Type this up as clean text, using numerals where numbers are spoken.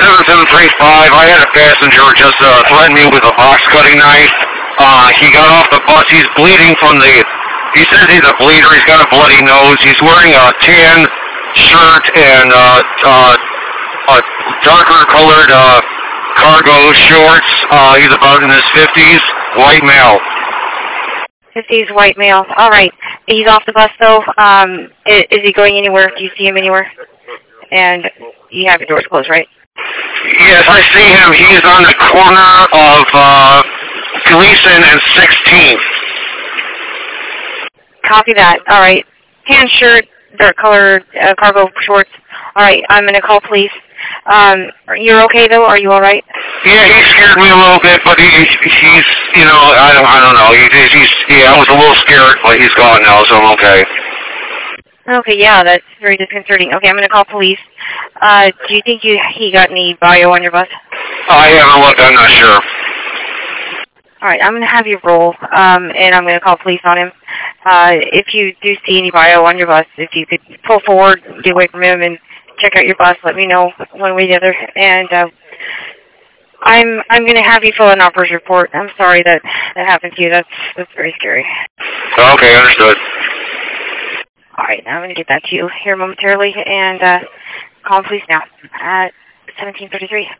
7735. I had a passenger just threaten me with a box cutting knife. He got off the bus. He's bleeding from the. He says he's a bleeder. He's got a bloody nose. He's wearing a tan shirt and a darker colored cargo shorts. He's about in his 50s. White male. 50s, white male. All right. He's off the bus, though. Is he going anywhere? Do you see him anywhere? And you have your doors closed, right? Yes, I see him. He's on the corner of Gleason and 16th. Copy that. All right. Tan shirt, dark colored cargo shorts. All right. I'm going to call police. You're okay, though? Are you all right? Yeah, he scared me a little bit, but he's you know, I don't know. I was a little scared, but he's gone now, so I'm okay. Okay, yeah, that's very disconcerting. Okay, I'm going to call police. Do you think he got any bio on your bus? I haven't looked. I'm not sure. All right, I'm going to have you roll, and I'm going to call police on him. If you do see any bio on your bus, if you could pull forward, get away from him, and check out your bus, let me know one way or the other. And I'm going to have you fill an officer's report. I'm sorry that happened to you. That's very scary. Okay, understood. All right, now I'm going to get that to you here momentarily, and call police now at 1733.